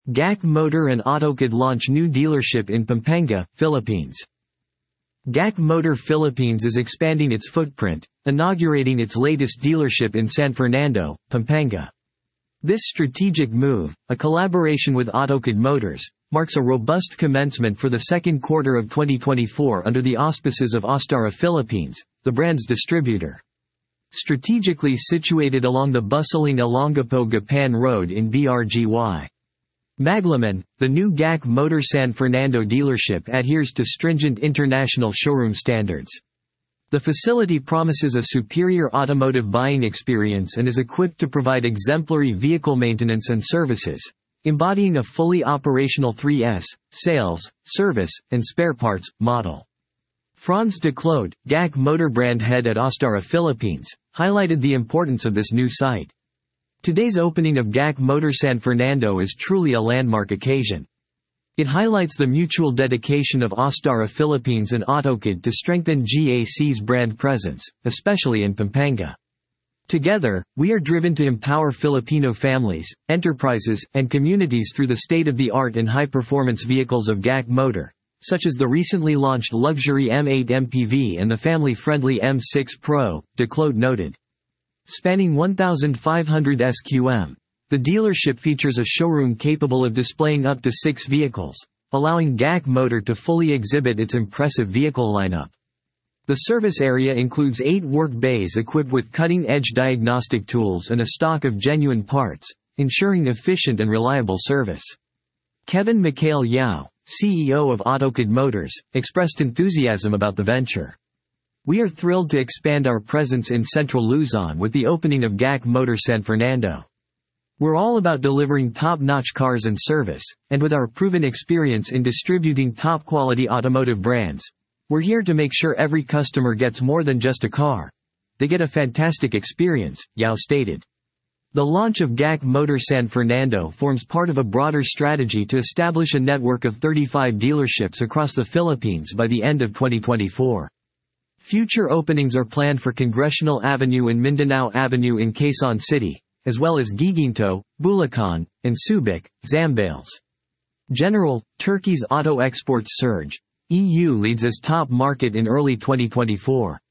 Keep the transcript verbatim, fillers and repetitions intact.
G A C Motor and AutoKid launch new dealership in Pampanga, Philippines. G A C Motor Philippines is expanding its footprint, inaugurating its latest dealership in San Fernando, Pampanga. This strategic move, a collaboration with AutoKid Motors, marks a robust commencement for the second quarter of twenty twenty-four under the auspices of Ostara Philippines, the brand's distributor. Strategically situated along the bustling Olongapo-Gapan Road in B R G Y. Maglaman, the new G A C Motor San Fernando dealership adheres to stringent international showroom standards. The facility promises a superior automotive buying experience and is equipped to provide exemplary vehicle maintenance and services, embodying a fully operational three S, sales, service, and spare parts, model. Franz de Claude, G A C Motor brand head at Ostara Philippines, highlighted the importance of this new site. Today's opening of G A C Motor San Fernando is truly a landmark occasion. It highlights the mutual dedication of Ostara Philippines and AutoKid to strengthen G A C's brand presence, especially in Pampanga. Together, we are driven to empower Filipino families, enterprises, and communities through the state-of-the-art and high-performance vehicles of G A C Motor, such as the recently launched luxury M eight M P V and the family-friendly M six Pro, de Claude noted. Spanning one thousand five hundred S Q M, the dealership features a showroom capable of displaying up to six vehicles, allowing G A C Motor to fully exhibit its impressive vehicle lineup. The service area includes eight work bays equipped with cutting-edge diagnostic tools and a stock of genuine parts, ensuring efficient and reliable service. Kevin Mikhail Yao, C E O of AutoKid Motors, expressed enthusiasm about the venture. We are thrilled to expand our presence in central Luzon with the opening of G A C Motor San Fernando. We're all about delivering top-notch cars and service, and with our proven experience in distributing top-quality automotive brands, we're here to make sure every customer gets more than just a car. They get a fantastic experience, Yao stated. The launch of G A C Motor San Fernando forms part of a broader strategy to establish a network of thirty-five dealerships across the Philippines by the end of twenty twenty-four. Future openings are planned for Congressional Avenue and Mindanao Avenue in Quezon City, as well as Guiguinto, Bulacan, and Subic, Zambales. General, Turkey's auto exports surge. E U leads as top market in early twenty twenty-four.